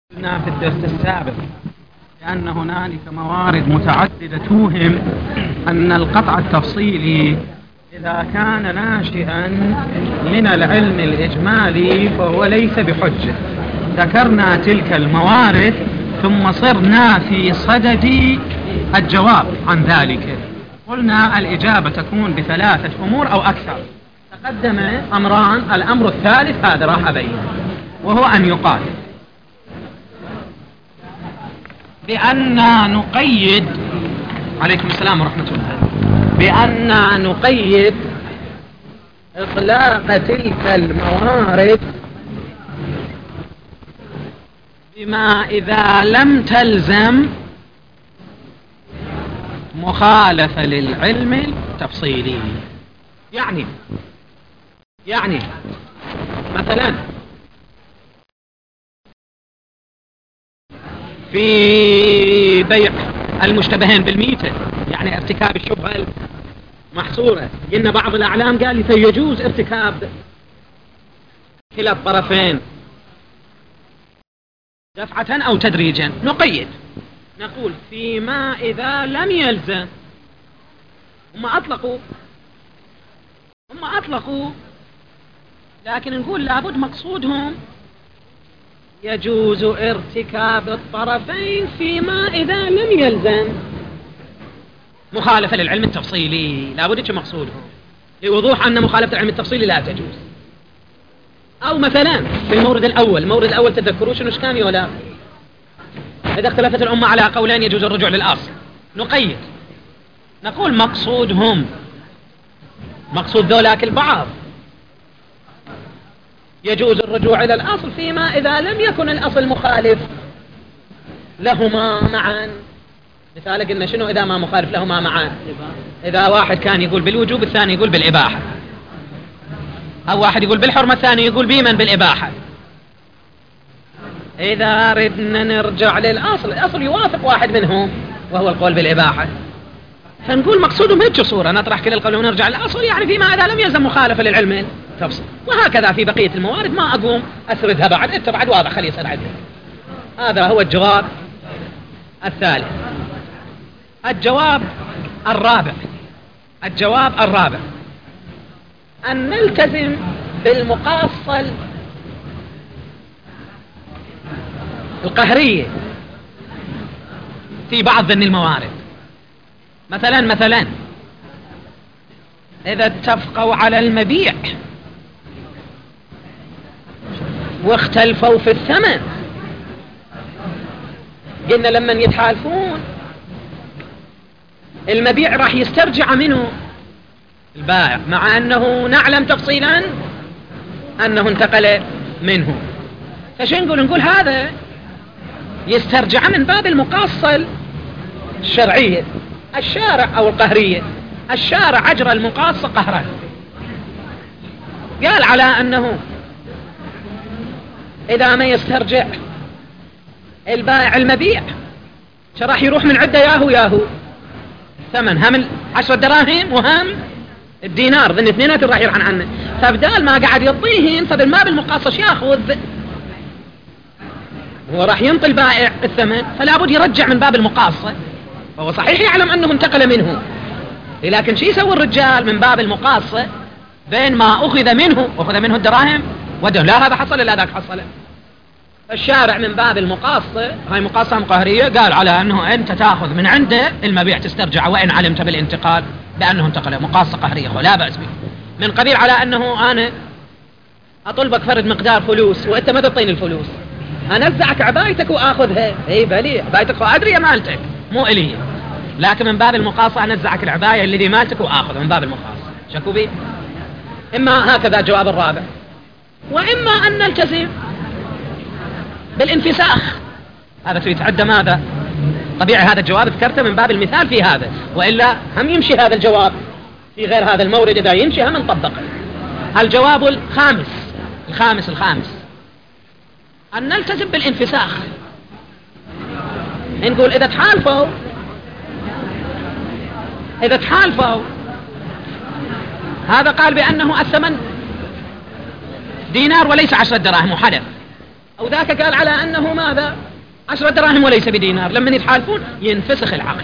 قلنا في الدرس السابق لأن هنالك موارد متعددة توهم أن القطع التفصيلي إذا كان ناشئا من العلم الإجمالي فهو ليس بحجة. ذكرنا تلك الموارد ثم صرنا في صدد الجواب عن ذلك. قلنا الإجابة تكون بثلاثة أمور أو أكثر. تقدم أمران، الأمر الثالث هذا راح أبين، وهو أن يقال بأن نقيد، عليكم السلام ورحمة الله، بأن نقيد إطلاق تلك الموارد بما إذا لم تلزم مخالفة للعلم التفصيلي. يعني مثلا في بيع المشتبهين بالميتة، يعني ارتكاب الشبهة المحصورة، إن بعض الأعلام قال يجوز ارتكاب كلا الطرفين دفعة أو تدريجا. نقيد نقول فيما إذا لم يلزم. هم أطلقوا لكن نقول لابد مقصودهم يجوز ارتكاب الطرفين فيما إذا لم يلزم مخالفة للعلم التفصيلي. لابد مقصودهم لوضوح أن مخالفة العلم التفصيلي لا تجوز. أو مثلا في المورد الأول تذكروا شنو كان ولا إذا اختلفت الأمة على قولين يجوز الرجوع للأصل. نقيد نقول مقصود ذولاك البعض يجوز الرجوع إلى الأصل فيما إذا لم يكن الأصل مخالف لهما معا. مثال قلنا شنو إذا ما مخالف لهما معا؟ إذا واحد كان يقول بالوجوب الثاني يقول بالإباحة، أو واحد يقول بالحرمة الثاني يقول بيمن بالإباحة. إذا ردنا نرجع للأصل، الأصل يوافق واحد منهم وهو القول بالإباحة، فنقول مقصودهم هيك صورة نطرح كل القول ونرجع للأصل، يعني فيما إذا لم يلزم مخالفة للعلم تفصيل. وهكذا في بقية الموارد ما أقوم أسردها بعد، أنت بعد واضح خلي يصير عندك. هذا هو الجواب الثالث. الجواب الرابع أن نلتزم بالمقاصة القهرية في بعض من الموارد. مثلا إذا اتفقوا على المبيع واختلفوا في الثمن، قلنا لما يتحالفون المبيع راح يسترجع منه البائع، مع أنه نعلم تفصيلا أنه انتقل منه. فشو نقول هذا يسترجع من باب المقاصة الشرعية. الشارع أو القهرية، الشارع أجرى المقاصة قهرا، قال على أنه إذا ما يسترجع البائع المبيع راح يروح من عدة ياهو ثمن هم 10 دراهم وهم الدينار، ذن اثنينات راح يرحن عنه. فبدال ما قاعد يعطيهن فبالما بالمقاصة ياخذ، هو راح ينطي البائع الثمن، فلا بد يرجع من باب المقاصة. فهو صحيح يعلم أنه انتقل منه، لكن شو يسوي الرجال من باب المقاصة بين ما أخذ منه الدراهم لا هذا حصل لا ذاك حصل. الشارع من باب المقاصة، هاي مقاصة قهرية، قال على أنه أنت تأخذ من عنده المبيع تسترجع وإن علمت بالانتقال بأنه انتقل. مقاصة قهرية ولا بأس به، من قبيل على أنه أنا أطلبك فرد مقدار فلوس وأنت ما تعطيني الفلوس، أنزعك عبايتك وآخذها. اي بلي عبايتك وأدري مالتك مو إلي، لكن من باب المقاصة أنزعك العباية اللي مالتك وآخذها من باب المقاصة. شكوا بي؟ إما هكذا جواب الرابع، وإما أن نلتزم بالانفساخ. هذا يتعدى ماذا؟ طبيعي هذا الجواب ذكرته من باب المثال في هذا، وإلا هم يمشي هذا الجواب في غير هذا المورد. إذا يمشي هم نطبقه. الجواب الخامس أن نلتزم بالانفساخ. نقول إذا تحالفوا هذا قال بأنه الثمن دينار وليس 10 دراهم وحلف، أو ذاك قال على أنه ماذا 10 دراهم وليس بدينار، لما يتحالفون ينفسخ العقد،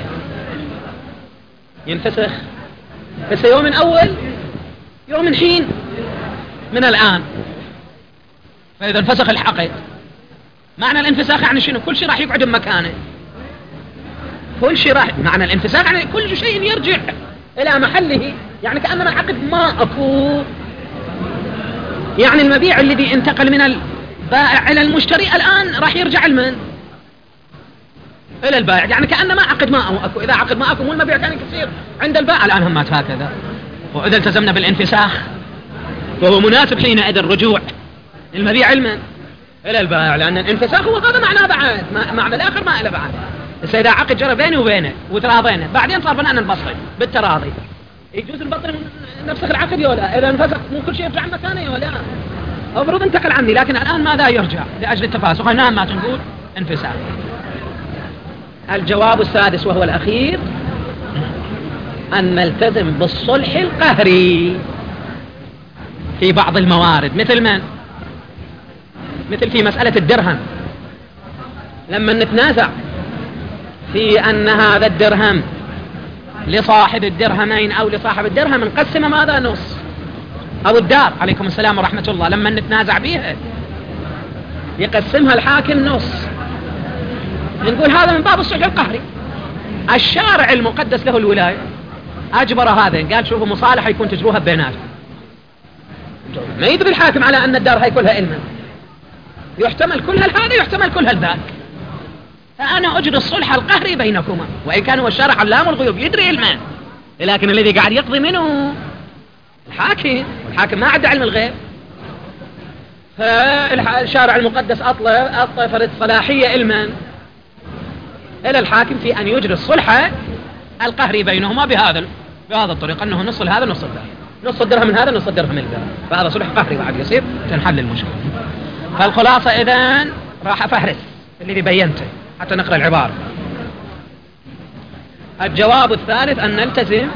ينفسخ بس يوم من أول يوم من حين من الآن. فإذا انفسخ العقد معنى الانفساخ يعني شنو؟ كل شيء راح يقعد بمكانه، كل شيء راح، معنى الانفساخ يعني كل شيء يرجع إلى محله، يعني كأنما العقد ما أكو. يعني المبيع الذي انتقل من البائع إلى المشتري الآن راح يرجع لمن؟ إلى البائع، يعني كأنما عقد ما أكو. إذا عقد ما أكو مو المبيع كان يصير عند البائع، الآن هم هكذا. وإذا التزمنا بالانفساخ فهو مناسب حينئذ الرجوع المبيع لمن؟ إلى البائع، لأن الانفساخ هو هذا معناه بعد، معنى الآخر ما إلى بعد. بس إذا عقد جرى بيني وبينه وتراضينا بعدين صار بناء البصري بالتراضي، يجوز البطل نفسخ العقد ولا إذا انفسخ مو كل شيء يرجع مكانه ولا المفروض انتقل عني، لكن الآن ماذا يرجع لأجل التفاسخ؟ هنا ما تنقول انفساخ. الجواب السادس وهو الأخير أن نلتزم بالصلح القهري في بعض الموارد. مثل من؟ مثل في مسألة الدرهم، لما نتنازع في أن هذا الدرهم لصاحب الدرهمين أو لصاحب الدرهم نقسم ماذا نص، أو الدار عليكم السلام ورحمة الله لما نتنازع بيها يقسمها الحاكم نص، نقول هذا من باب الصلح القهري. الشارع المقدس له الولاية أجبر هذا، قال شوفوا مصالحة يكون تجروها بيناتهم، ما يدري الحاكم على أن الدار هي كلها إلما، يحتمل كلها هذا يحتمل كلها ذاك، فأنا أجري الصلح القهري بينكما، وإن كان هو الشارع علام الغيوب يدري علما، لكن الذي قاعد يقضي منه الحاكم، والحاكم ما عنده علم الغيب. فالشارع المقدس أطلق فرد صلاحية علما إلى الحاكم في أن يجري الصلح القهري بينهما بهذا الطريق، أنه نص هذا نص الدرهم، نص الدرهم من هذا نص الدرهم من هذا، فهذا صلح قهري بعد يصير تنحل المشكلة. فالخلاصة إذن راح أفهرس اللي بينته حتى نقرأ العبارة. الجواب الثالث أن نلتزم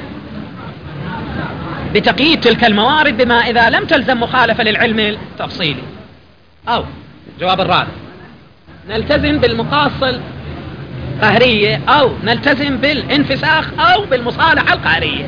بتقييد تلك الموارد بما إذا لم تلزم مخالفة للعلم التفصيلي، أو الجواب الرابع نلتزم بالمقاصة القهرية أو نلتزم بالانفساخ أو بالمصالحة القهرية.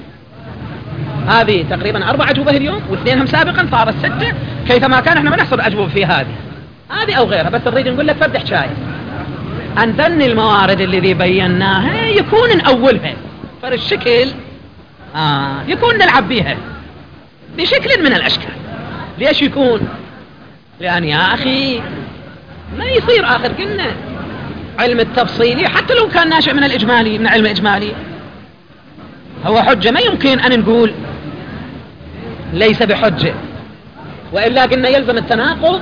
هذه تقريبا 4 أجوبة اليوم، واثنينهم سابقا صارت 6، كيفما كان احنا ما نحصر أجوبة في هذه أو غيرها، بس نريد نقول لك فرد حكاية أن ذن الموارد الذي بيناها يكون نأولها فالشكل يكون نلعب بها بشكل من الأشكال. ليش يكون؟ لأن يا أخي ما يصير آخر قلنا علم التفصيلي حتى لو كان ناشئ من الإجمالي، من علم الإجمالي هو حجة، ما يمكن أن نقول ليس بحجة، وإلا قلنا يلزم التناقض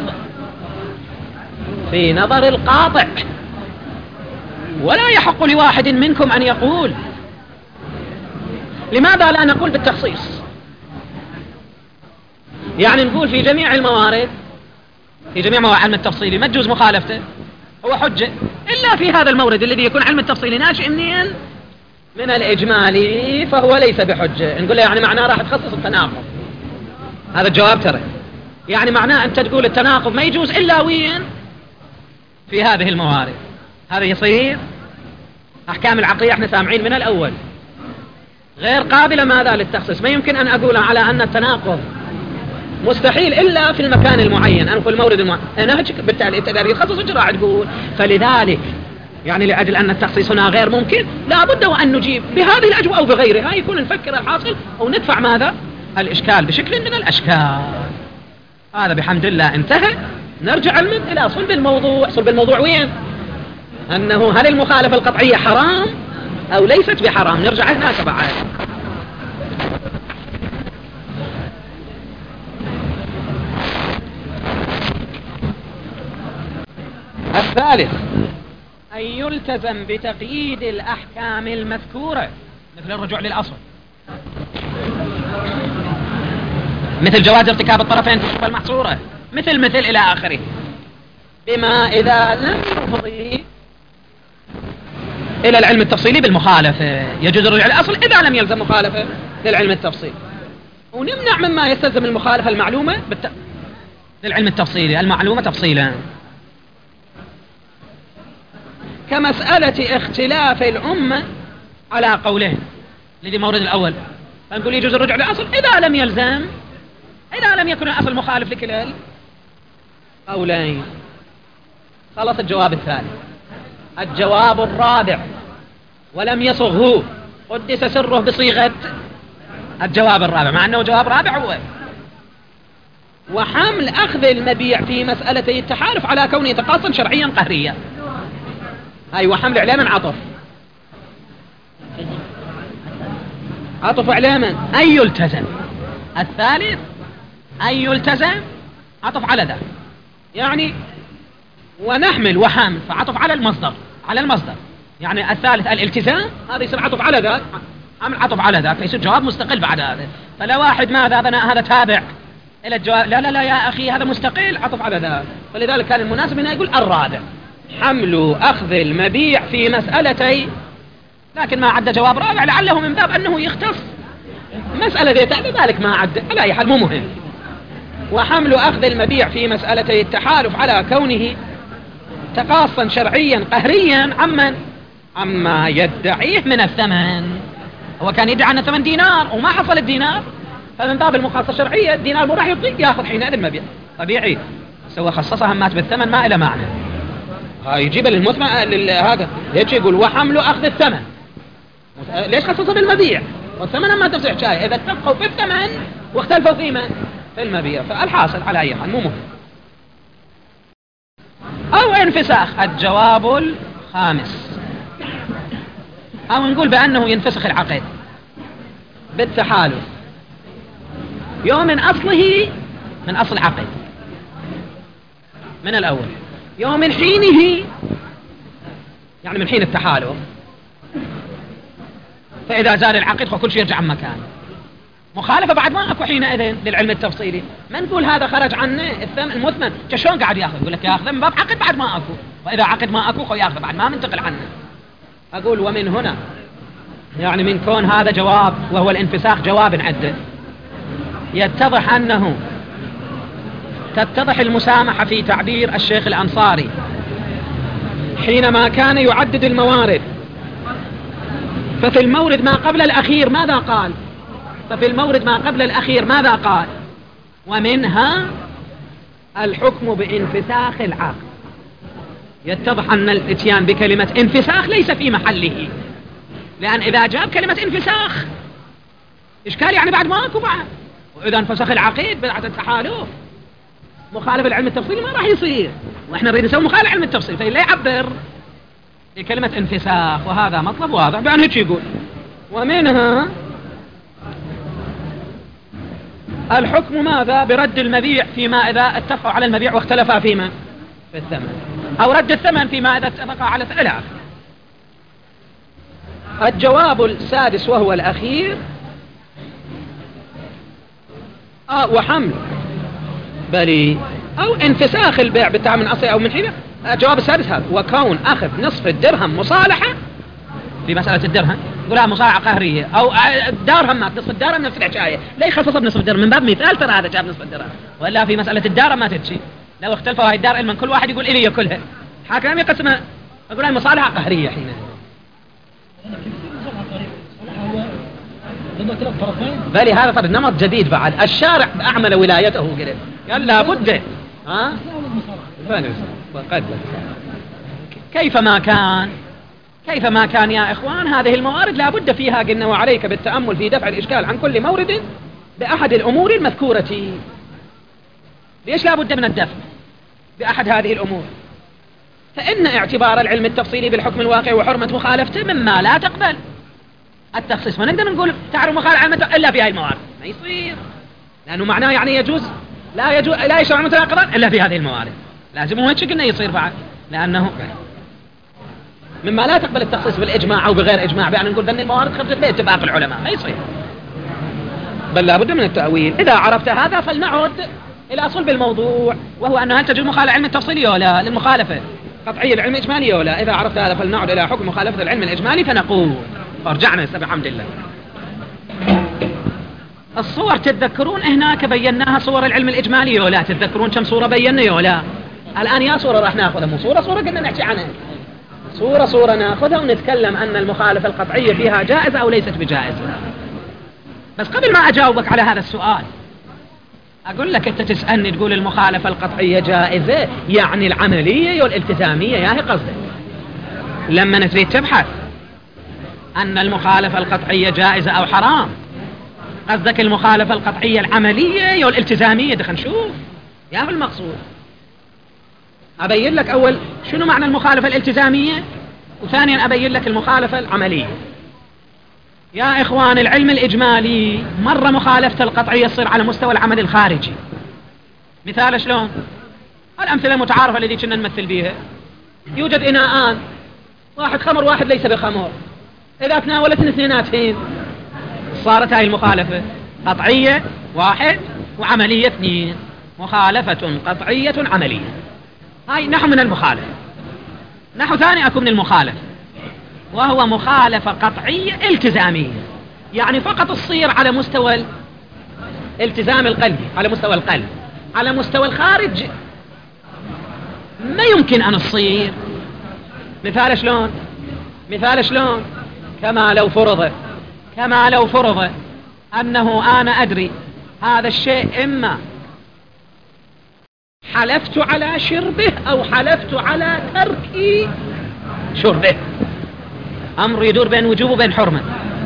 في نظر القاطع، ولا يحق لواحد منكم أن يقول. لماذا لا نقول بالتخصيص؟ يعني نقول في جميع الموارد، في جميع موارد علم التفصيلي ما تجوز مخالفته، هو حجة، إلا في هذا المورد الذي يكون علم التفصيلي ناشئ منين؟ من الإجمالي، فهو ليس بحجة. نقول له يعني معناه راح تخصص التناقض. هذا الجواب ترى يعني معناه أنت تقول التناقض ما يجوز إلا وين؟ في هذه الموارد. هذا يصير أحكام العقلية احنا سامعين من الأول غير قابلة ماذا للتخصيص، ما يمكن أن أقول على أن التناقض مستحيل إلا في المكان المعين، أنا في المورد المعين، نهج بالتالي التداري يخصص اجراء تقول. فلذلك يعني لأجل أن التخصيص هنا غير ممكن لا بد وأن نجيب بهذه الأجوبة أو بغيرها، يكون نفكر الحاصل أو ندفع ماذا الإشكال بشكل من الأشكال. هذا بحمد الله انتهى. نرجع إلى صلب الموضوع. صلب الموضوع وين؟ أنه هل المخالفة القطعية حرام أو ليست بحرام؟ نرجع هناك بعد. الثالث أن يلتزم بتقييد الأحكام المذكورة مثل الرجوع للأصل، مثل جواز ارتكاب الطرفين في الشبهة المحصورة، مثل إلى آخره، بما إذا لم يفضي إلى العلم التفصيلي بالمخالفة. يجوز الرجوع للأصل إذا لم يلزم مخالفة للعلم التفصيلي، ونمنع مما يستلزم المخالفة المعلومة للعلم التفصيلي المعلومة تفصيلا. كمسألة اختلاف الأمة على قولين الذي مورد الأول، فنقول يجوز الرجوع للأصل إذا لم يلزم، إذا لم يكن الأصل مخالف لكلا القولين. خلص الجواب الثاني. الجواب الرابع ولم يصغه، قدس سره بصيغة الجواب الرابع، مع أنه جواب رابع هو وحمل أخذ المبيع في مسألة التحالف على كونه تقاصا شرعيا قهريا. أي وحمل إعلاما عطف إعلاما أن يلتزم. الثالث أن يلتزم عطف على ذا، يعني ونحمل وحمل فعطف على المصدر يعني الثالث الالتزام، هذا يصير عطف على ذاك، عمل عطف على ذاك، فيصير جواب مستقل بعد هذا. فلا واحد ماذا بناء هذا تابع إلى الجواب، لا يا أخي هذا مستقل عطف على ذاك. فلذلك كان المناسب هنا يقول الرابع حمل أخذ المبيع في مسألتين، لكن ما عد جواب رابع لعله من باب أنه يختص مسألة ذي، لذلك ما عد، على أي حال مو مهم. وحمل أخذ المبيع في مسألتي التحالف على كونه تقاصا شرعيا قهريا عما يدعيه من الثمن. هو كان يدعي أن الثمن دينار وما حصل الدينار، فمن باب المخاصة الشرعية الدينار مباح ياخذ حينئذ المبيع طبيعي، سوى خصصها مات بالثمن ما إلى معنى. يجيب للمثمن هذا ليش يقول وحمل أخذ الثمن، ليش خصصه بالمبيع والثمن ما تفسح حكاية، إذا اتفقوا في الثمن واختلفوا في المبيع. فالحاصل على أي حال مو مهم. أو انفساخ، الجواب الخامس، أو نقول بأنه ينفسخ العقد بالتحالف يوم من أصله، من أصل عقد من الأول، يوم من حينه يعني من حين التحالف، فإذا زال العقد فكل شيء يرجع عن مكانه. مخالفة بعد ما أكو حينئذ للعلم التفصيلي، ما نقول هذا خرج عنه المثمن شلون قاعد ياخذ، يقول لك ياخذ من باب عقد بعد ما أكو، وإذا عقد ما أكو ياخذ بعد ما منتقل عنه. أقول ومن هنا يعني من كون هذا جواب وهو الانفساخ جواب عدة، يتضح أنه تتضح المسامحة في تعبير الشيخ الأنصاري حينما كان يعدد الموارد. ففي المورد ما قبل الأخير ماذا قال؟ ماذا قال؟ ومنها الحكم بانفساخ العقد. يتضح أن الاتيان بكلمة انفساخ ليس في محله، لأن إذا جاب كلمة انفساخ إشكال يعني بعد ما أكو بعد، وإذا انفسخ العقيد بعد التحالف مخالف العلم التفصيلي ما راح يصير، وإحنا نريد نسوي مخالف العلم التفصيلي، فإلا يعبر بكلمة انفساخ، وهذا مطلب واضح. بأن هيك يقول ومنها الحكم ماذا برد المبيع فيما إذا اتفقوا على المبيع واختلفا فيما في الثمن، أو رد الثمن فيما إذا اتفقا على الثلاث. الجواب السادس وهو الأخير وحمل بلي أو انفساخ البيع بالتعامل من أصله أو من حينه. الجواب السادس هذا، وكون أخذ نصف الدرهم مصالحة في مسألة الدرهم، يقولها مصالحة قهرية، أو الدرهم ما نصف الدرهم نفس الحكاية، لا يخصص بنصف الدرهم من باب مثال، ترى هذا جاب نصف الدرهم، ولا في مسألة الدرهم ما تتشي، لو اختلفوا هاي الدار علما كل واحد يقول إلي كلها، حاكم يقسمها، يقول هاي مصالحة قهرية حينها. بل هذا طبعا نمط جديد بعد، الشارع أعمل ولايته قال لا بد كيفما كان يا إخوان، هذه الموارد لا بد فيها قلنا وعليك بالتأمل في دفع الإشكال عن كل مورد بأحد الأمور المذكورة. ليش لا بد من الدفع بأحد هذه الأمور؟ فإن اعتبار العلم التفصيلي بالحكم الواقع وحرمة مخالفته مما لا تقبل التخصيص، ما نقدر نقول تعرف مخالفة إلا في هذه الموارد، ما يصير، لأنه معناه يعني يجوز لا يشرع متناقضا إلا في هذه الموارد، لازم هو قلنا يصير بعد، لأنه مما لا تقبل التخصيص بالإجماع أو بغير إجماع، بأن نقول أن الموارد خرجت باتفاق العلماء، ما يصير، بل لا بد من التأويل. إذا عرفت هذا فلنعد إلى صلب الموضوع، وهو أنه هل تجوز مخالفة العلم التفصيلي ولا للمخالفة قطعية العلم الإجمالي ولا. إذا عرفت هذا فلنعد إلى حكم مخالفة العلم الإجمالي فنقول، فرجعنا بحمد الله. الصور تتذكرون هناك بيناها صور العلم الإجمالي ولا تتذكرون كم صورة بينا ولا؟ الآن يا صورة راح ناخذها، مو صورة قلنا نحكي عنها، صورة ناخذها ونتكلم أن المخالفة القطعية فيها جائزة أو ليست بجائزة. بس قبل ما أجاوبك على هذا السؤال أقول لك أنت تسألني تقول المخالفة القطعية جائزة، يعني العملية والالتزامية يا هي قصدك. لما تريد تبحث أن المخالفة القطعية جائزة أو حرام، قصدك المخالفة القطعية العملية والالتزامية. دخل نشوف يا هو المقصود. أبين لك أول شنو معنى المخالفة الالتزامية، وثانيا أبين لك المخالفة العملية. يا إخوان العلم الإجمالي مرة مخالفة القطعية تصير على مستوى العمل الخارجي. مثال شلون؟ الأمثلة المتعارفة التي كنا نمثل بيها، يوجد إناءان، واحد خمر واحد ليس بخمر، إذا تناولت اثنيناتهم صارت هاي المخالفة قطعية واحد وعملية اثنين، مخالفة قطعية عملية. هاي نحو من المخالفة. نحو ثاني أكو من المخالفة، وهو مخالفة قطعية التزامية، يعني فقط تصير على مستوى الالتزام القلبي، على مستوى القلب. على مستوى الخارج ما يمكن أن تصير. مثال شلون؟ مثال شلون؟ كما لو فرض أنه أنا أدري هذا الشيء إما حلفت على شربه أو حلفت على ترك شربه، أمر يدور بين وجوب وبين حرمة.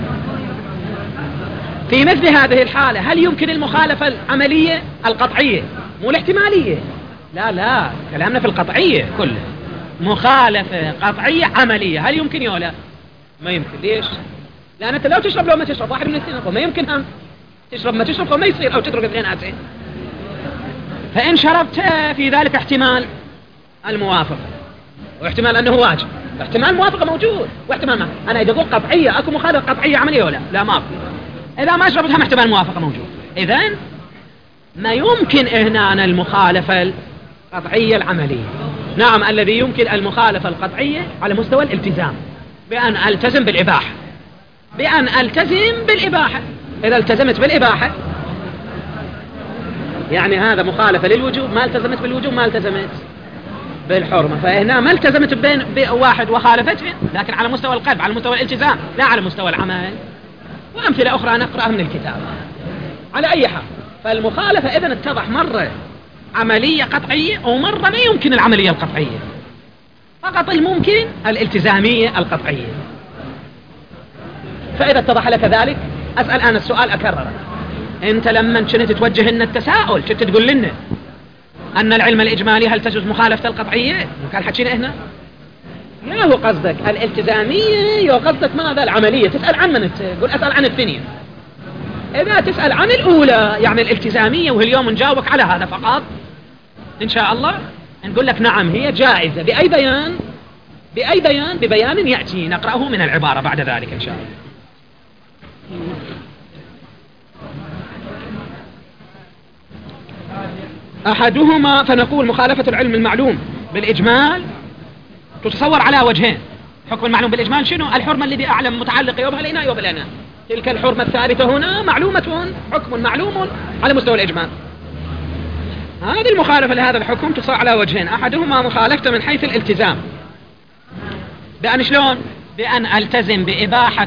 في مثل هذه الحالة هل يمكن المخالفة العملية القطعية مو الاحتمالية؟ لا كلامنا في القطعية كله. مخالفة قطعية عملية هل يمكن يولا؟ ما يمكن. ليش؟ لأن أنت لو تشرب لو ما تشرب واحد من الاثنين، ما يمكن هم تشرب ما تشرب ما يصير، أو تترك اثنيناتين. فإن شربت في ذلك احتمال الموافقة واحتمال أنه واجب، احتمال موافقة موجود واحتمال ما. أنا إذا أقول قطعية أكو مخالفة قطعية عملية ولا لا؟ ما في. إذا ما شربتها احتمال موافقة موجود. إذن ما يمكن هنا المخالفة القطعية العملية. نعم الذي يمكن المخالفة القطعية على مستوى الالتزام، بأن ألتزم بالإباحة، بأن ألتزم بالإباحة. إذا التزمت بالإباحة يعني هذا مخالفة للوجوب، ما التزمت بالوجوب ما التزمت بالحرمة. فهنا ما التزمت بين واحد وخالفته، لكن على مستوى القلب، على مستوى الالتزام، لا على مستوى العمل. وأمثلة أخرى نقرأها من الكتاب. على أي حال فالمخالفة إذن اتضح مرة عملية قطعية ومرة ما يمكن العملية القطعية، فقط الممكن الالتزامية القطعية. فإذا اتضح لك ذلك أسأل أنا السؤال أكرره. أنت لما كنت توجه لنا التساؤل كنت تقول لنا أن العلم الإجمالي هل تجوز مخالفة القطعية؟ كان حكينا هنا يا هو قصدك الالتزامية يا قصدك ماذا العملية؟ تسأل عن من تقول أسأل عن الثانية. إذا تسأل عن الأولى يعني الالتزامية واليوم نجاوبك على هذا فقط إن شاء الله، نقول لك نعم هي جائزة. بأي بيان؟ بأي بيان؟ ببيان يأتي نقرأه من العبارة بعد ذلك إن شاء الله. أحدهما فنقول مخالفة العلم المعلوم بالإجمال تتصور على وجهين. حكم المعلوم بالإجمال شنو؟ الحرمة الذي أعلم متعلق يوم الإناء وبالإناء، تلك الحرمة الثالثة هنا معلومة، حكم معلوم على مستوى الإجمال. هذه المخالفة لهذا الحكم تصور على وجهين. أحدهما مخالفته من حيث الالتزام، بأن شلون؟ بأن ألتزم بإباحة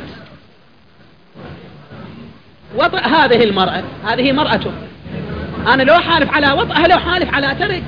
وطأ هذه المرأة، هذه مرأته، أنا لو حالف على وطأها لو حالف على ترك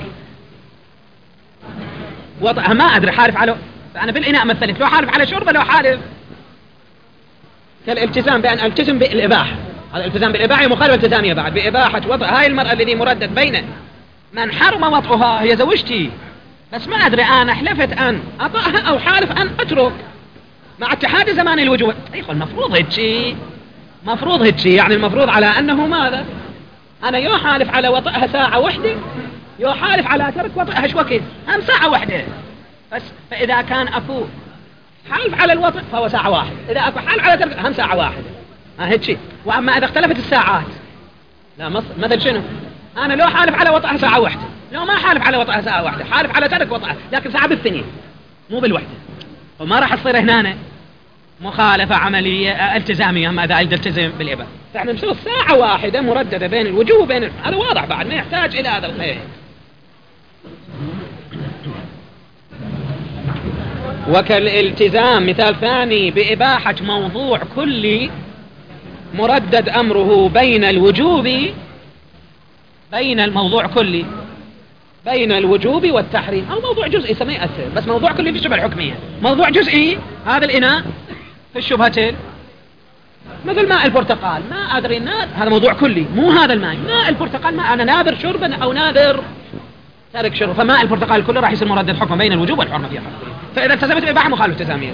وطأها ما أدري حالف على، فأنا بالإناء مثلت لو حالف على شربه لو حالف كالالتزام بأن ألتزم بالإباحة. هذا الالتزام بالإباحة مخالفة التزامية بعد بإباحة وطأ هاي المرأة الذي مردد بين من حرم وطئها هي زوجتي، بس ما أدري أنا حلفت أن أطأها أو حالف أن أترك مع اتحاد زمان الوجوب. أيخو المفروض هيك، مفروض هيك، يعني المفروض على أنه ماذا؟ أنا يو حالف على وطئها ساعة واحدة، يو حالف على ترك وطئها شو وقت؟ هم ساعة واحدة بس. فإذا كان أكو حالف على الوطئ فهو ساعة واحدة، إذا أكو حالف على ترك هم ساعة واحدة. هيك شيء. وأما إذا اختلفت الساعات لا مثل شنو؟ أنا لو حالف على وطئها ساعة واحدة، لو ما حالف على وطئها ساعة واحدة، حالف على ترك وطئها لكن ساعة بالثانية مو بالوحدة، وما راح تصير هنا مخالفة عملية التزامية ما إذا التزم بالإباحة. فإحنا نشوف ساعة واحدة مرددة بين الوجوب وبين هذا واضح بعد ما يحتاج إلى هذا الخير. وكالالتزام مثال ثاني بإباحة موضوع كلي مردد أمره بين الوجوب، بين الموضوع كلي بين الوجوب والتحريم، أو موضوع جزئي سميه يأثر، بس موضوع كلي في الشبهة الحكمية. موضوع جزئي هذا الإناء في الشبهتين، مثل ماء البرتقال، ما أدري هذا موضوع كلي، مو هذا الماء، ماء البرتقال ما أنا ناذر شربا أو ناذر تارك شرب، فماء البرتقال كله راح يصير مردد حكم بين الوجوب والحرمة فيها. فإذا التزمت بإباحة مخالف التزامية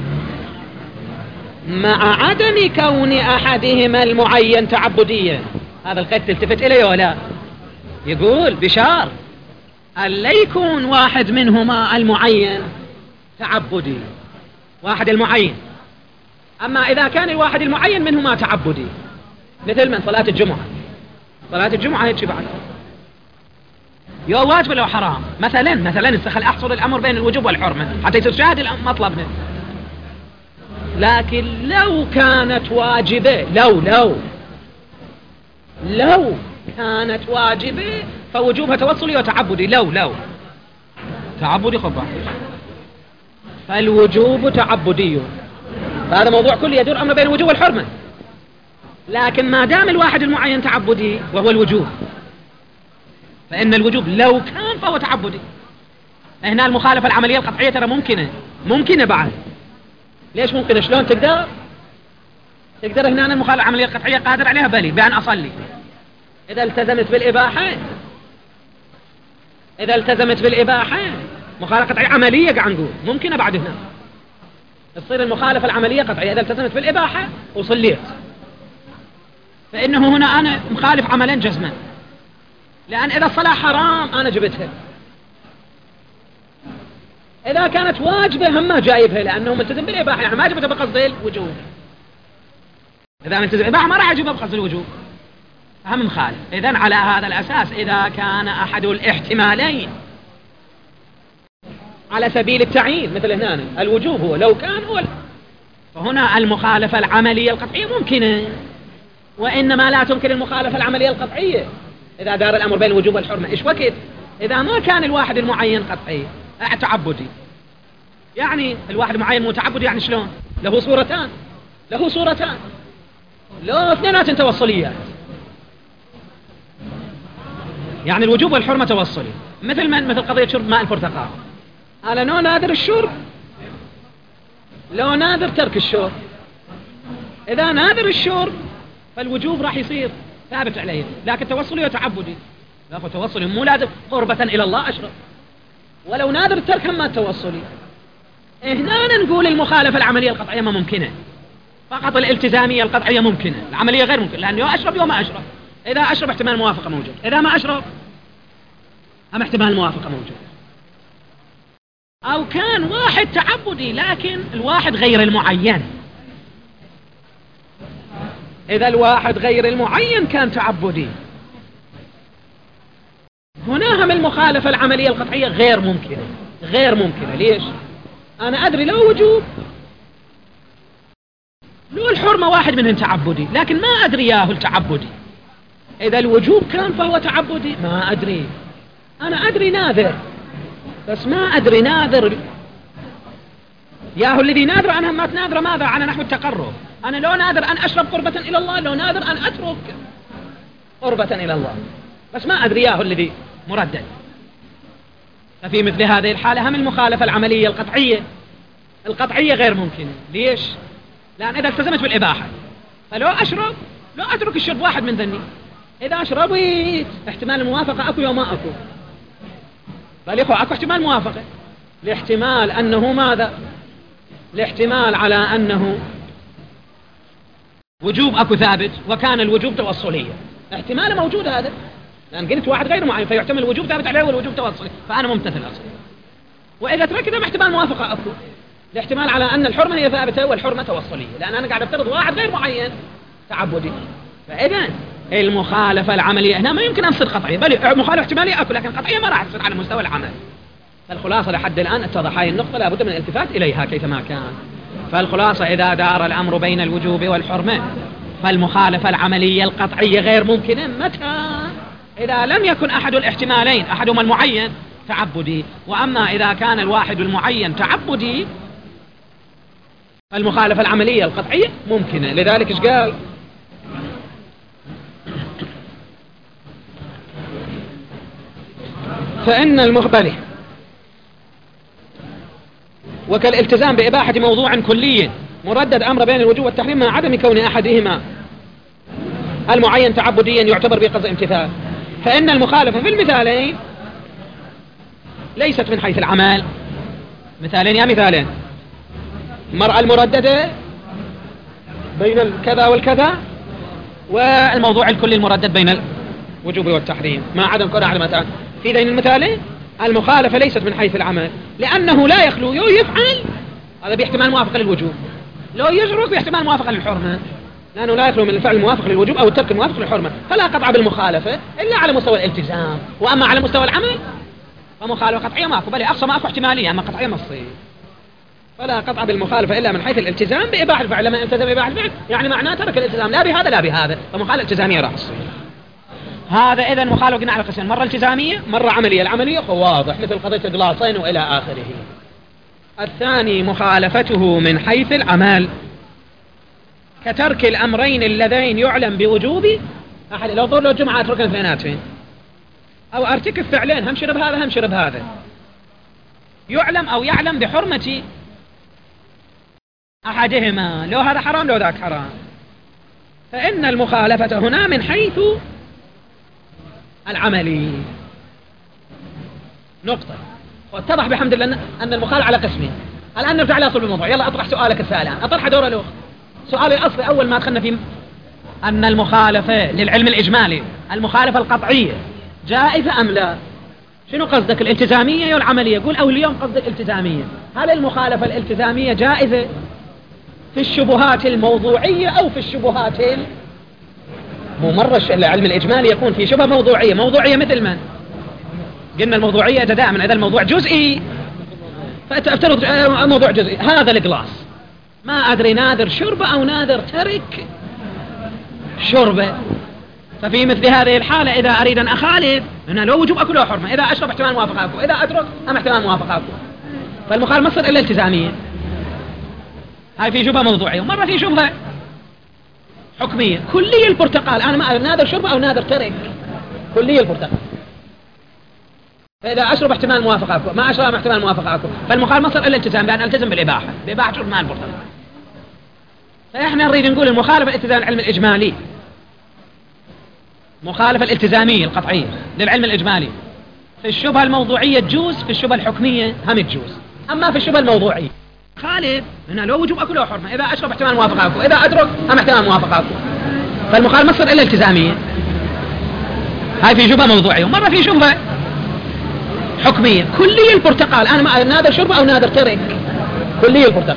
مع عدم كون أحدهما المعين تعبديا. هذا القيد تلتفت إليه ولا؟ يقول بشار ألا يكون واحد منهما المعين تعبدي، واحد المعين. أما إذا كان الواحد المعين منهما تعبدي، مثل من صلاة الجمعة، صلاة الجمعة هيك بعد يو واجب لو حرام مثلا استخل أحصر الأمر بين الوجوب والحرمة حتى يتشاهد مطلبنا. لكن لو كانت واجبة، لو كانت واجبة فوجوبها توصلي وتعبدي. لو تعبدي خبا، فالوجوب تعبدي، فهذا موضوع كله يدور أمر بين الوجوب والحرمة. لكن ما دام الواحد المعين تعبدي وهو الوجوب، فإن الوجوب لو كان فهو تعبدي. هنا المخالفة العملية القطعية ترى ممكنة بعد. ليش ممكنة؟ شلون تقدر هنا المخالفة العملية القطعية قادر عليها بلي بأن أصلي إذا التزمت بالإباحة مخالفة قطعية عملية قاعد نقول ممكنة بعد هنا تصير المخالفة العملية قطعية إذا التزمت بالإباحة وصليت، فإنه هنا أنا مخالف عملا جزما، لأن إذا الصلاة حرام أنا جبتها، إذا كانت واجبة هم ما جايبها لأنه ملتزم بالإباحة، يعني ما جبتها بقصد الوجوب. إذا ملتزم بالإباحة ما راح أجيبها بقصد الوجوب، هم مخالف. إذن على هذا الأساس إذا كان أحد الاحتمالين على سبيل التعيين مثل هنا الوجوب هو لو كان هو، فهنا المخالفة العملية القطعية ممكنة، وإنما لا تمكن المخالفة العملية القطعية إذا دار الأمر بين الوجوب والحرمة. إيش وقت؟ إذا ما كان الواحد المعين قطعي تعبدي، يعني الواحد المعين متعبدي، يعني شلون؟ له صورتان لو اثنينات توصليات، يعني الوجوب والحرمة توصلي. مثل قضية شرب ماء البرتقال، أنا لو نادر الشرب لو نادر ترك الشرب. إذا نادر الشرب فالوجوب راح يصير ثابت عليه، لكن توصلي وتعبدي لا، فتوصلي مو لازم قربة إلى الله أشرب، ولو نادر الترك هم ما توصلي. هنا نقول المخالفة العملية القطعية ما ممكنة، فقط الالتزامية القطعية ممكنة، العملية غير ممكنة، لأنه يو أشرب يو ما أشرب. إذا أشرب احتمال موافقة موجود، إذا ما أشرب هم احتمال موافقة موجود. أو كان واحد تعبدي لكن الواحد غير المعين، إذا الواحد غير المعين كان تعبدي، هنا هم المخالفة العملية القطعية غير ممكنة. ليش؟ أنا أدري لو وجوب لو الحرمة واحد منهم تعبدي، لكن ما أدري ياهو التعبدي. إذا الوجوب كان فهو تعبدي ما أدري، أنا أدري ناذر بس ما أدري ناذر ياهو الذي ناذر أنا ما تناذر ماذا على نحو التقرب. أنا لو ناذر أن أشرب قربة إلى الله، لو ناذر أن أترك قربة إلى الله، بس ما أدري ياهو الذي مردد. ففي مثل هذه الحالة هم المخالفة العملية القطعية غير ممكنة. ليش؟ لأن إذا التزمت بالإباحة فلو أشرب لو أترك الشرب واحد من ذني، إذا أشربت احتمال الموافقة أكو يوم ما أكو، بل يخو أكو احتمال موافقة، الاحتمال أنه ماذا؟ الاحتمال على أنه وجوب أكو ثابت وكان الوجوب توصلية، احتمال موجود هذا، لأن قلت واحد غير معين فيحتمل الوجوب ثابت عليه والوجوب توصلي، فأنا ممتثل أصلا. وإذا تركت احتمال موافقة أكو، الاحتمال على أن الحرمة هي ثابتة والحرمة توصلية، لأن أنا قاعد أفترض واحد غير معين تعبدي. فإذا المخالفة العملية هنا ما يمكن أن تصير قطعية، بل مخالفة احتمالية أكو، لكن قطعية ما راح تصير على مستوى العمل. فالخلاصة لحد الآن اتضح هذه النقطة لابد من الالتفات إليها كيفما كان. فالخلاصة إذا دار الأمر بين الوجوب والحرمة فالمخالفة العملية القطعية غير ممكنة. متى؟ إذا لم يكن أحد الاحتمالين أحدهما المعين تعبدي، وأما إذا كان الواحد المعين تعبدي المخالفة العملية القطعية ممكنة. لذلك ايش قال؟ فإن المخبر وكالالتزام بإباحة موضوع كلي مردد أمر بين الوجوب والتحريم مع عدم كون أحدهما المعين تعبديا يعتبر بقصد امتثال. فإن المخالفة في المثالين ليست من حيث العمل. مثالين يا مثالين، المرأة المرددة بين الكذا والكذا، والموضوع الكلي المردد بين الوجوب والتحريم مع عدم كون أحدهما. في ذين المثالين المخالفة ليست من حيث العمل، لأنه لا يخلو يفعل هذا باحتمال موافقة للوجوب، لو يجرك باحتمال موافقة للحرمة، لأنه لا يخلو من الفعل الموافق للوجوب أو الترك الموافق للحرمة، فلا قطع بالمخالفة إلا على مستوى الالتزام. وأما على مستوى العمل فمخالفة قطعية ماكو، بل أقصى ماكو احتمالية، أما قطعية ما تصير. فلا قطع بالمخالفة إلا من حيث الالتزام بإباحة الفعل. لما التزم بإباحة الفعل يعني معناه ترك الالتزام لا بهذا لا بهذا، فمخالفة التزامية راح تصير. هذا إذن مخالفة قلنا على قسمين، مرة التزامية مرة عملية. العملية واضح مثل قضية القلاصين وإلى آخره. الثاني مخالفته من حيث العمل كترك الأمرين اللذين يعلم بوجوب أحد. لو طول له جمعة أترك الاثنيناتين، أو أرتكب فعلين هم شرب هذا هم شرب هذا، يعلم أو يعلم بحرمة أحدهما، لو هذا حرام لو ذاك حرام. فإن المخالفة هنا من حيث العملي. نقطة. واتضح بحمد الله أن المخالفة على قسمين. الآن نرجع إلى أصل الموضوع. يلا أطرح سؤالك الثاني. أطرح دور الأخ. سؤالي الأصلي أول ما دخلنا فيه أن المخالفة للعلم الإجمالي، المخالفة القطعية جائزة أم لا؟ شنو قصدك، الالتزامية والعملية؟ قول أو اليوم قصدك الالتزامية. هل المخالفة الالتزامية جائزة في الشبهات الموضوعية أو في الشبهات مو مرة العلم الإجمالي يكون في شبهة موضوعية. موضوعية مثل من؟ قلنا الموضوعية دائما إذا الموضوع جزئي فافترض موضوع جزئي. هذا القلاص ما أدري ناذر شربة أو ناذر ترك شربة، ففي مثل هذه الحالة إذا أريد أن أخالف هنا لو وجوب أكل حرمة، إذا أشرب احتمال موافقة أكو، إذا أترك أم احتمال موافقة أكو. فالمخالفة مصر إلا التزامية. هاي في شبهة موضوعية، ومرة في شبهة حكمية. كلية البرتقال أنا ما ناذر شربة أو ناذر ترك كلية البرتقال، فإذا أشرب احتمال موافقة أكو، ما أشرب احتمال موافقة أكو. فالمخالفة مصر إلا الالتزام، لأن ألتزم بالإباحة، بإباحة شرب ماء البرتقال. فإحنا نريد نقول المخالفة الالتزام العلم الإجمالي، مخالفة الالتزامية القطعية للعلم الإجمالي في الشبهة الموضوعية تجوز، في الشبهة الحكمية هم تجوز. أما في الشبهة الموضوعية خالف هنا لو وجوب أكل أو حرمة، إذا أشرب احتمال موافقة أكو، إذا أترك هم احتمال موافقة أكو. فالمخالفة مصر إلا التزامية. هاي في شبهة موضوعية، ومرة في شبهة حكمية. كلية البرتقال أنا ما ناذر شربة أو ناذر ترك كلية البرتقال،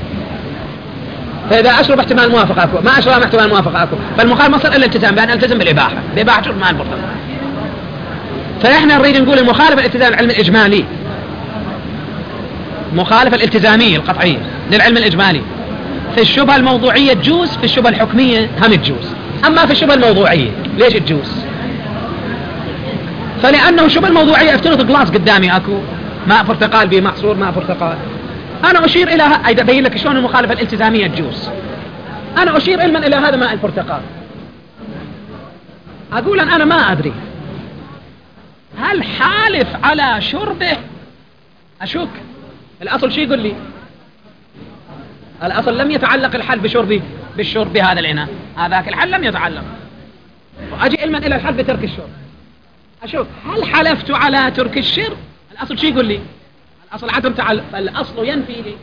فإذا أشرب احتمال موافقة أكو، ما أشرب احتمال موافقة أكو. فالمخالفة مصر إلا الالتزام، بأن ألتزم بالإباحة، بإباحة شرب ماء البرتقال. فإحنا نريد نقول المخالفة الالتزام العلم الإجمالي، مخالفة الالتزامية القطعية للعلم الإجمالي في الشبهة الموضوعية تجوز، في الشبهة الحكمية هم تجوز. أما في الشبهة الموضوعية ليش تجوز؟ فلأنه الشبهة الموضوعية افترض جلاس قدامي أكو ماء برتقال به محصور ماء برتقال، أنا أشير إلى أبين لك شلون المخالفة الالتزامية تجوز. أنا أشير علما إلى هذا ماء البرتقال، أقول أنا ما أدري هل حالف على شربه، أشك. الأصل شي يقول لي؟ الأصل لم يتعلق الحل بشربه بالشرب بهذا الإناء، هذاك الحل لم يتعلق. وأجي علما إلى الحل بترك الشرب، أشوف هل حلفت على ترك الشرب؟ الأصل شي يقول لي؟ الأصل عدم تعلق، فالأصل ينفي لي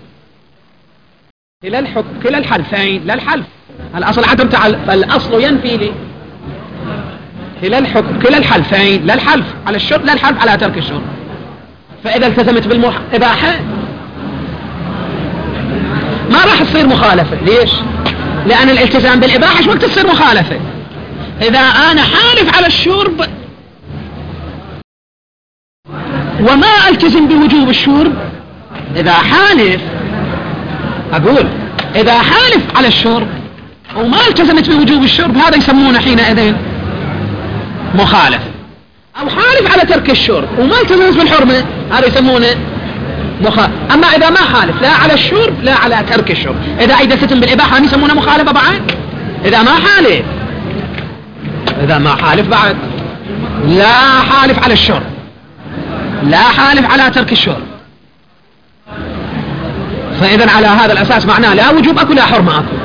كلا الحلفين لا الحلف. الأصل عدم تعلق، فالأصل ينفي لي كلا الحلفين لا الحلف على الشرب لا الحلف على ترك الشرب. فإذا التزمت بالإباحة ما راح تصير مخالفة. ليش؟ لأن الالتزام بالإباحة شو وقت تصير مخالفة؟ إذا أنا حالف على الشرب وما التزم بوجوب الشرب، إذا حالف أقول إذا حالف على الشرب وما التزمت بوجوب الشرب هذا يسمونه حينئذ مخالف. أو حالف على ترك الشرب وما التزمت بالحرمة هذا يسمونه أما إذا ما خالف لا على الشرب لا على ترك الشرب، إذا أيضا ستم بالإباحة هم يسمونه مخالفة بعد. إذا ما حالف بعد لا حالف على الشرب لا حالف على ترك الشرب، فإذا على هذا الأساس معناه لا وجوب أكو لا حرمة أكو.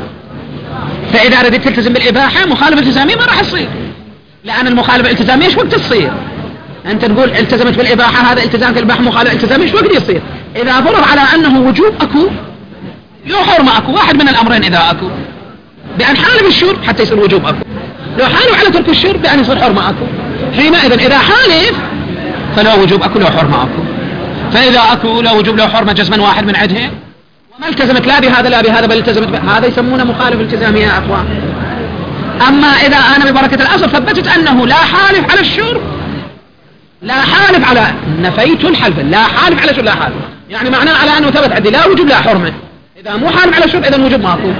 فإذا ردت تلتزم بالإباحة مخالفة التزامية ما راح تصير، لأن المخالفة الالتزامية ايش وقت تصير؟ أنت تقول التزمت بالإباحة، هذا التزام في الإباحة مخالفة التزامية ايش وقت يصير؟ إذا فرض على أنه وجوب أكو لو حرمة أكو، واحد من الأمرين إذا أكو، بأن حالف الشرب حتى يصير وجوب أكو، لو حالف على ترك الشرب بأن يصير حرمة أكو. حينئذ إذا حالف فلا وجوب أكو لو حرمة أكو، فإذا أكو لا وجوب لو حرمة جزما واحد من عدهن، وما التزمت لا بهذا لا بهذا بل التزمت هذا يسمونه مخالف التزامية يا أخوان. أما إذا أنا ببركة الأصل ثبتت أنه لا حالف على الشرب لا حالف على نفيت الحلف لا حالف على الشرب لا حالف، يعني معناه على أنه ثبت عندي لا وجوب لا حرمة. إذا مو حالف على الشرب إذا وجوب ما أكو،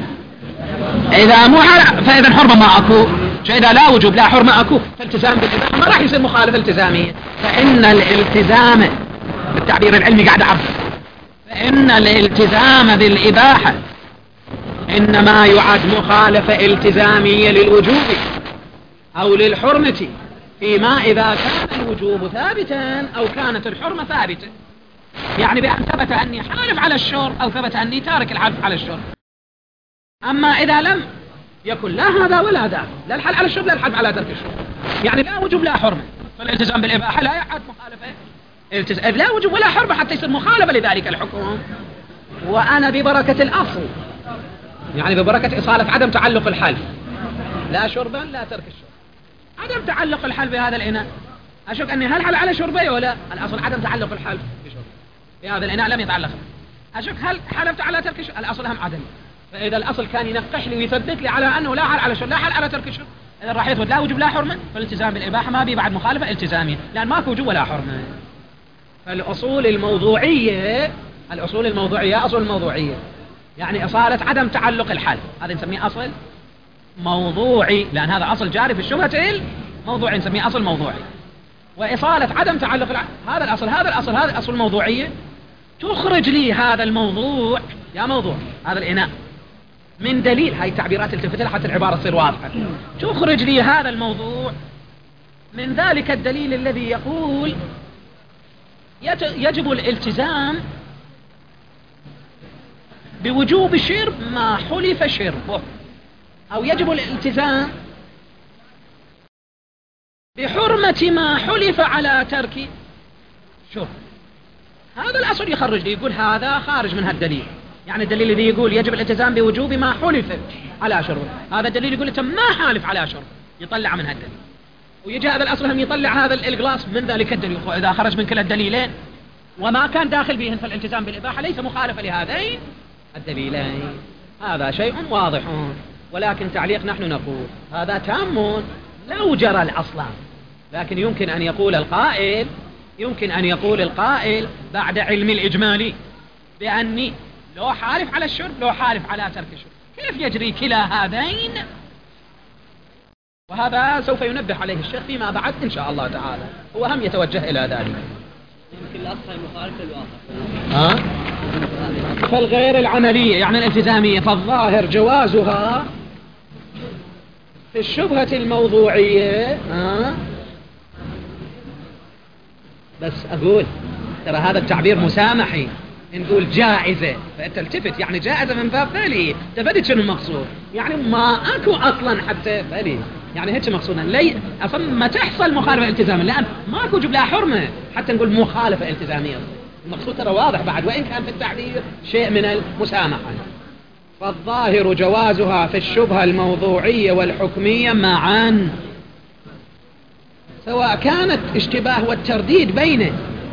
إذا مو حالف فإذا حرمة ما أكو. إذا لا وجوب لا حرمة أكو فالتزام بالإباحة ما راح يصير مخالفة التزامية. فإن الالتزام بالتعبير العلمي قاعد أعرف، فإن الالتزام بالإباحة إنما يعد مخالفة التزامية للوجوب أو للحرمة فيما إذا كان الوجوب ثابتا أو كانت الحرمة ثابتة، يعني بأن ثبت أني حالف على الشرب أو ثبت أني تارك الحلف على الشرب. أما إذا لم يكن لا هذا ولا ذا، لا الحل على الشرب لا الحلف على ترك الشرب، يعني لا وجوب لا حرمة، فالالتزام بالإباحة لا يعد مخالفة لا وجوب ولا حرمة حتى يصير مخالفة لذلك الحكم. وأنا ببركة الأصل، يعني ببركة إصالة عدم تعلق الحلف لا شربا لا ترك الشرب، عدم تعلق الحلف بهذا الإناء، أشك أني هل حل على شربي ولا الأصل عدم تعلق الحلف بشرب بهذا الإناء لم يتعلق، أشك هل حلفت على ترك الشرب الأصل هم عدم. فإذا الأصل كان ينقح لي ويثبت لي على أنه لا حل على شرب لا حل على ترك الشرب، إذا راح يثبت لا وجوب لا حرمة فالالتزام بالإباحة ما بي بعد مخالفة التزامية، لأن ماكو وجوب ولا حرمة. فالأصول الموضوعية أصل الموضوعية يعني إصالة عدم تعلق الحلف، هذا نسميه أصل موضوعي، لأن هذا أصل جاري في الشبهة الموضوعي نسميه أصل موضوعي. وإصالة عدم تعلق الحلف هذا الأصل الموضوعية تخرج لي هذا الموضوع يا موضوع هذا الإناء من دليل، هاي التعبيرات التفت لها حتى العبارة تصير واضحة، تخرج لي هذا الموضوع من ذلك الدليل الذي يقول يجب الالتزام بوجوب شرب ما حلف شربه، أو يجب الالتزام بحرمة ما حلف على ترك شرب. هذا الأصل يخرج لي يقول هذا خارج من هالدليل، يعني الدليل الذي يقول يجب الالتزام بوجوب ما حلف على شرب، هذا الدليل يقول أنت ما حالف على شرب يطلع من هالدليل، ويجي هذا الأصل هم يطلع هذا الإقلاص من ذلك الدليل. إذا خرج من كلا الدليلين وما كان داخل بهن فالالتزام بالإباحة ليس مخالفة لهذين الدليلين، هذا شيء واضح. ولكن تعليق نحن نقول هذا تام لو جرى الأصلان، لكن يمكن أن يقول القائل بعد علم الإجمالي بأني لو حالف على الشرب لو حالف على ترك الشرب كيف يجري كلا هذين، وهذا سوف ينبه عليه الشيخ فيما بعد إن شاء الله تعالى، هو هم يتوجه إلى ذلك. يمكن الأصل المخالف للواقع فالغير العملية يعني الالتزامية، فالظاهر جوازها في الشبهة الموضوعية. بس أقول ترى هذا التعبير مسامحي، نقول جائزة فتلتفت يعني جائزة من باب ثاني تبدت شنو المقصود، يعني ما أكو أصلا حتى فلي يعني هيك مقصودا لي أصلا ما تحصل مخالفة التزامية، لأن ما أكو جبلها حرمة حتى نقول مخالفة التزامية، المقصود ترى واضح بعد وإن كان في التعبير شيء من المسامحة. فالظاهر جوازها في الشبهة الموضوعية والحكمية معا، سواء كانت اشتباه والترديد بين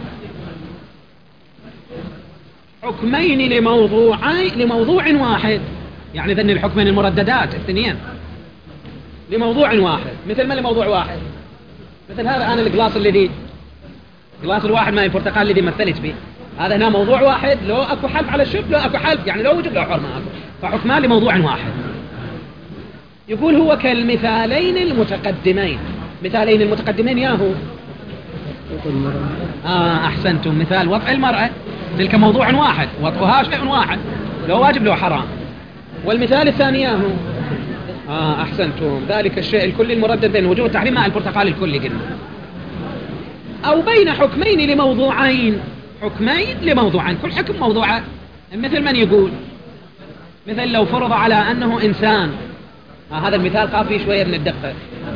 حكمين لموضوع واحد، يعني ذن الحكمين المرددات الاثنين لموضوع واحد، مثل ما لموضوع واحد، مثل هذا أنا القلاص القلاص الواحد ما البرتقال الذي مثلت به، هذا هنا موضوع واحد لو أكو حلف على الشرب لو أكو حلف يعني لو وجد لو حرمة أكو، فحكمان لموضوع واحد. يقول هو كالمثالين المتقدمين، مثالين المتقدمين ياهو أحسنتم. مثال وطء المرأة تلك موضوع واحد، وطئها شيء واحد، لو واجب لو حرام. والمثال الثاني هو أحسنتم، ذلك الشيء الكلي المردد بين وجوه التحريم مع البرتقال الكلي قلنا، أو بين حكمين لموضوعين. حكمين لموضوعين، كل حكم موضوعات. مثل من يقول، مثل لو فرض على أنه إنسان، هذا المثال قام فيه شوية من الدقة.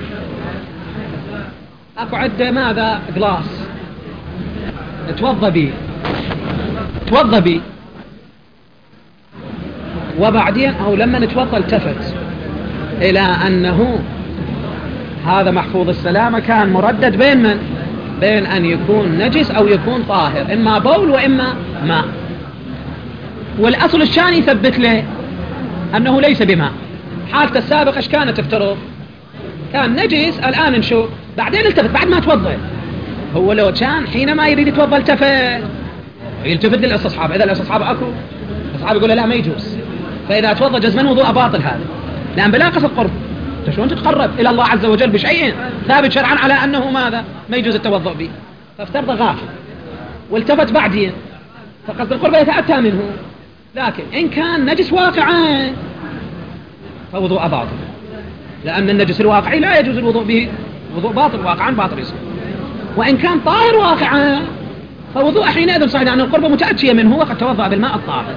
أكو عدة ماذا قلاص توضى بي وبعدين أو لما نتوضى التفت إلى أنه هذا محفوظ السلامة كان مردد بين من؟ بين أن يكون نجس أو يكون طاهر، إما بول وإما ماء. والأصل الثاني يثبت له أنه ليس بماء. حالته السابقة ايش كانت تفترض؟ كان نجس، الآن نشوف بعدين التفت بعد ما توضى. هو لو كان حينما يريد يتوضى يلتفت للاستصحاب، إذا الاستصحاب أكو الأصحاب يقول لا ما يجوز، فإذا توضى جزما وضوء باطل هذا، لأن بلا قصد قرب. شلون تتقرب إلى الله عز وجل بشيء ثابت شرعا على أنه ماذا ما يجوز التوضؤ به؟ فافترض غافل والتفت بعدين، فقصد القرب يتأتى منه. لكن إن كان نجس واقعا فوضوء باطل، لأن النجس الواقعي لا يجوز الوضوء به، وضوء باطل واقعا باطل يصير. وإن كان طاهر واقعا فوضوء حينئذ صحيح، لأن القربة متأتية منه وقد توضأ بالماء الطاهر.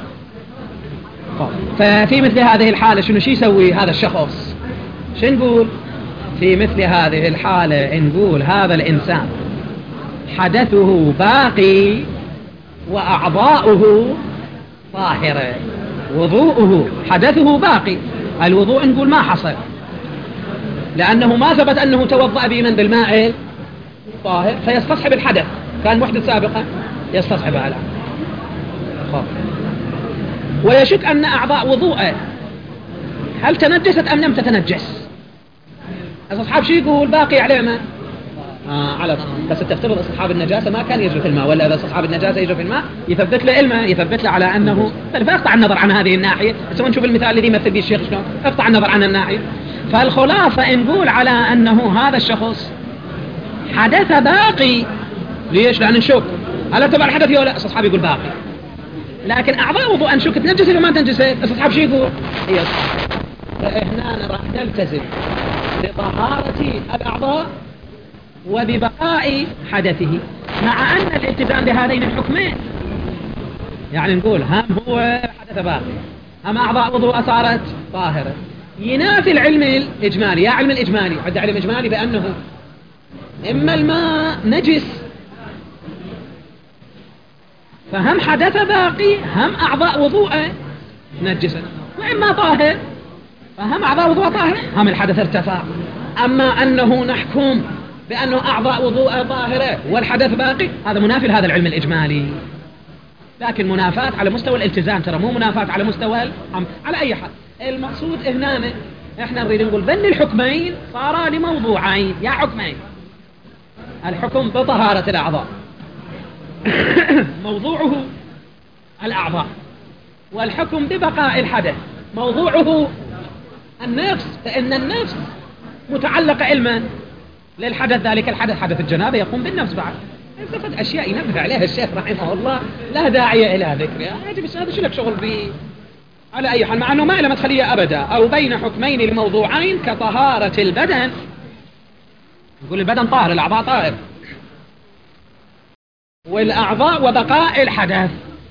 ففي مثل هذه الحالة شنو يسوي هذا الشخص؟ شو نقول في مثل هذه الحالة؟ نقول هذا الإنسان حدثه باقي وأعضاؤه طاهرة، وضوءه حدثه باقي، الوضوء نقول ما حصل، لأنه ما ثبت أنه توضأ بمن بالماء طاهر، فيستصحب الحدث، كان محدث سابقا يستصحبها الآن. ويشك أن أعضاء وضوءه هل تنجست أم لم تتنجس. الأصحاب شو يقول باقي عليه ما على، بس تفترض أصحاب النجاسة ما كان يجري في الماء، ولا إذا أصحاب النجاسة يجري في الماء يثبت له الماء، يثبت له على أنه، فاقطع النظر عن هذه الناحية. سواء نشوف المثال الذي يمثل به الشيخ شلون، اقطع النظر عن الناحية. فالخلاصة نقول على أنه هذا الشخص حدث باقي. ليش؟ لأن نشوف هل تبع الحدث ولا لا؟ أصحاب يقول باقي، لكن أعضاء وضوء نشوف تنجست ولا ما تنجست. أصحاب شو يقول؟ هي فإحنا راح نلتزم بطهارة الأعضاء وببقاء حدثه، مع أن الالتزام بهذين الحكمين يعني نقول هم هو حدث باقي، هم أعضاء وضوء صارت طاهرة، ينافي العلم الإجمالي. يا علم الإجمالي عد علم إجمالي بأنه إما الماء نجس فهم حدث باقي، هم أعضاء وضوء نجسة، وإما طاهر فهم أعضاء وضوء طاهر، هم الحدث ارتفع. أما أنه نحكم بأنه أعضاء وضوء طاهرة والحدث باقي، هذا منافي لهذا العلم الإجمالي. لكن منافاة على مستوى الالتزام، ترى مو منافاة على مستوى على أي حال. المقصود هنا احنا نريد نقول بأن الحكمين صارا لموضوعين، يا حكمين: الحكم بطهارة الأعضاء موضوعه الأعضاء، والحكم ببقاء الحدث موضوعه النفس، فإن النفس متعلقة علما للحدث، ذلك الحدث حدث الجنابة يقوم بالنفس بعد. استفد أشياء ينبه عليها الشيخ رحمه الله لا داعي إلى ذكرها، هذا شو لك شغل به. على أي حال، مع أنه ما له مدخلية أبدا. أو بين حكمين لموضوعين كطهارة البدن، نقول البدن طاهر، الأعضاء طاهر، والأعضاء وبقاء الحدث،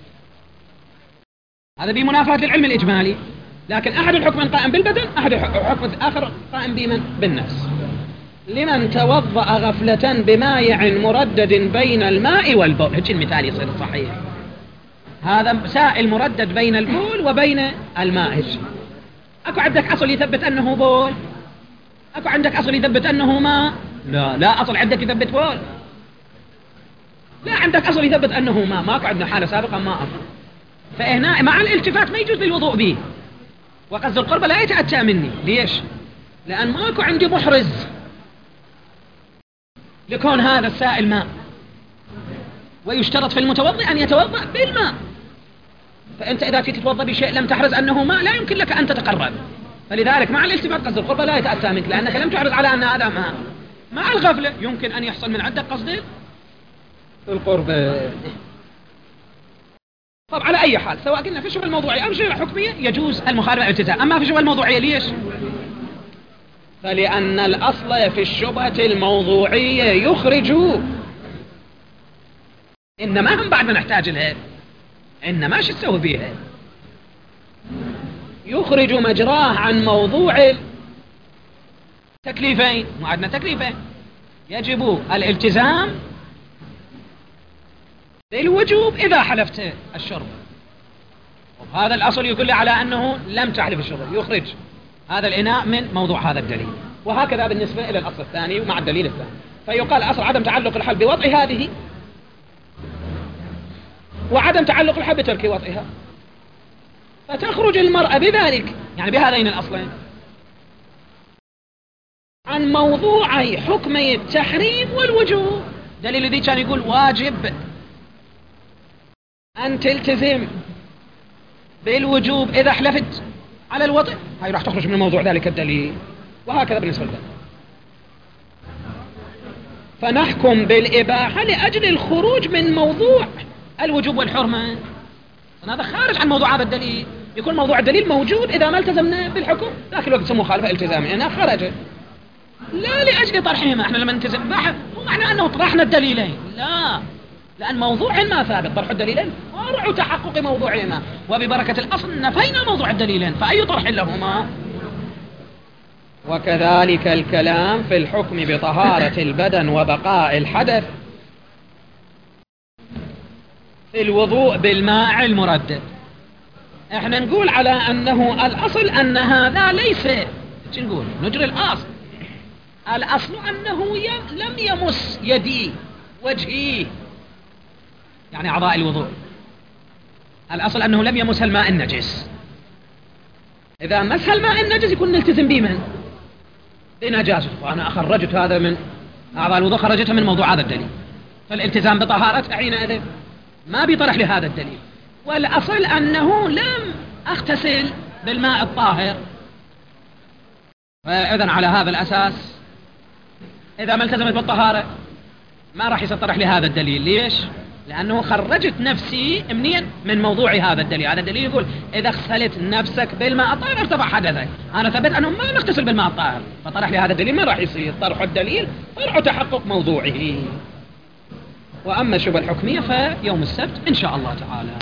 هذا بمنافاة للعلم الإجمالي. لكن أحد الحكمين قائم بالبدن، أحد الحكم الآخر قائم بمن؟ بالنفس. لمن توضأ غفلة بمائع مردد بين الماء والبول، هيك المثال يصير صحيح. هذا سائل مردد بين البول وبين الماء. أكو عندك أصل يثبت أنه بول؟ أكو عندك أصل يثبت أنه ماء؟ لا أصل عندك يثبت بول، لا عندك أصل يثبت أنه ماء، ماكو عندنا حالة سابقة ما أصل. فهنا مع الالتفات ما يجوز للوضوء به، وقصد القربة لا يتأتى مني. ليش؟ لأن ماكو عندي محرز لكون هذا السائل ماء، ويشترط في المتوضئ أن يتوضأ بالماء. فأنت إذا تتوضأ بشيء لم تحرز أنه ماء لا يمكن لك أن تتقرب، فلذلك مع الالتفات قصد القربة لا يتأتى منك، لأنك لم تعرض على أن هذا ماء. مع الغفلة يمكن أن يحصل من عندك قصد القربة. طب على أي حال سواء قلنا في الشبهة الموضوعية أو الشبهة الحكمية يجوز المخالفة الالتزام. أما في الشبهة الموضوعية ليش؟ فلأن الأصل في الشبهة الموضوعية يخرج، إنما هم بعد ما نحتاج لها، إنما شو تسوي بيها؟ يخرج مجراه عن موضوع تكليفين. ما عندنا تكليفين، يجب الالتزام بالوجوب إذا حلفت الشرب، وهذا الأصل يدل على أنه لم تحلف الشرب، يخرج هذا الإناء من موضوع هذا الدليل. وهكذا بالنسبة إلى الأصل الثاني ومع الدليل الثاني، فيقال أصل عدم تعلق الحل بوضع هذه، وعدم تعلق الحل بترك وضعها، فتخرج المرأة بذلك يعني بهذين الأصلين عن موضوعي حكمي التحريم والوجوب. دليل الذي كان يقول واجب أن تلتزم بالوجوب إذا حلفت على الوضع، هاي راح تخرج من موضوع ذلك الدليل. وهكذا بالنسبة لذلك، فنحكم بالإباحة لأجل الخروج من موضوع الوجوب والحرمة. هذا خارج عن موضوع هذا الدليل، يكون موضوع الدليل موجود إذا ما التزمنا بالحكم، ذاك الوقت يسموه مخالفة التزامية، أنا خرج لا لأجل طرحهما. احنا لما نلتزم بحث مو معنى أنه طرحنا الدليلين، لا، لأن موضوع ما ثابت، طرح الدليلين فرع تحقق موضوعهما، وببركة الأصل نفينا موضوع الدليلين، فأي طرح لهما؟ وكذلك الكلام في الحكم بطهارة البدن وبقاء الحدث في الوضوء بالماء المردد. احنا نقول على أنه الأصل أن هذا ليس، شو نقول؟ نجري الأصل أنه لم يمس يدي وجهي، يعني أعضاء الوضوء، الأصل أنه لم يمس الماء النجس. إذا مس الماء النجس يكون نلتزم بمن؟ بنجاسته، وأنا أخرجت هذا من أعضاء الوضوء، خرجتها من موضوع هذا الدليل، فالالتزام بطهارته حينئذ ما بيطرح لهذا الدليل. والأصل أنه لم أغتسل بالماء الطاهر، فإذن على هذا الأساس إذا ما التزمت بالطهارة ما راح يطرح لهذا الدليل. ليش؟ لأنه خرجت نفسي منين؟ من موضوع هذا الدليل. هذا الدليل يقول إذا اغسلت نفسك بالماء الطاهر ارتفع حدثك، أنا ثبت أنه ما نغتسل بالماء الطاهر، فطرح لهذا الدليل ما راح يصير طرح الدليل فرع تحقق موضوعه. وأما الشبهة الحكمية فيوم السبت إن شاء الله تعالى.